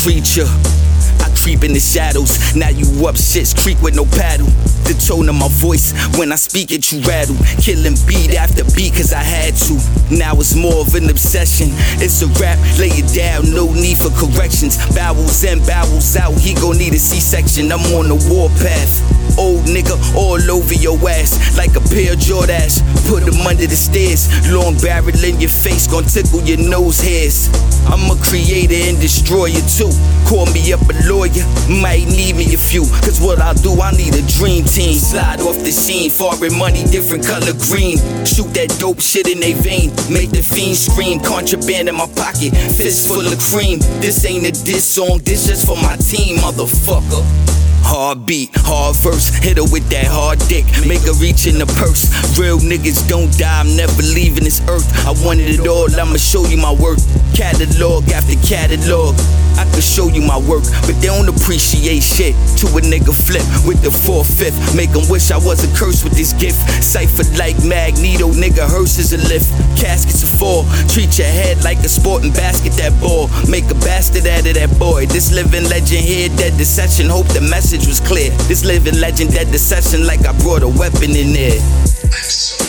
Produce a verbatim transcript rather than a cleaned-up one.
creature. I creep in the shadows, now you up shit's creek with no paddle. The tone of my voice, when I speak it you rattle. Killing beat after beat cause I had to. Now it's more of an obsession. It's a rap, lay it down, no need for corrections. Bowels in, bowels out, he gon' need a C-section. I'm on the warpath, old nigga all over your ass like a pair of Jordans. Put him under the stairs, long barrel in your face, gon' tickle your nose hairs. I'm a creator and destroyer too. Call me up a lawyer, might need me a few. Cause what I'll do, I need a dream team. Slide off the scene, foreign money, different color green. Shoot that dope shit in they vein, make the fiend scream. Contraband in my pocket, fist full of cream. This ain't a diss song, this just for my team, motherfucker. Hard beat, hard verse, hit her with that hard dick, make her reach in the purse. Real niggas don't die, I'm never leaving this earth. I wanted it all, I'ma show you my work. Catalog after catalog, I could show you my work, but they don't appreciate shit. To a nigga flip with the four-fifth, make them wish I wasn't cursed with this gift. Cypher like Magneto, nigga hearse is a lift. Caskets are full, treat your head like a sporting basket, that ball. Make a bastard out of that boy. This living legend here, dead deception, hope the message was clear. This living legend, dead deception, like I brought a weapon in there.